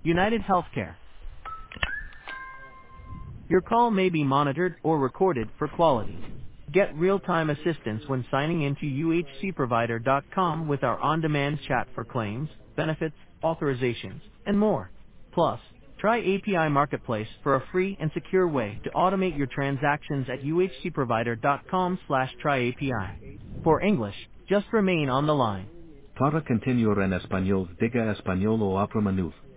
United Healthcare. Your call may be monitored or recorded for quality. Get real-time assistance when signing into uhcprovider.com with our on-demand chat for claims, benefits, authorizations, and more. Plus, try API Marketplace for a free and secure way to automate your transactions at uhcprovider.com/tryapi. For English, just remain on the line. Para continuar en español, diga español o abra menú.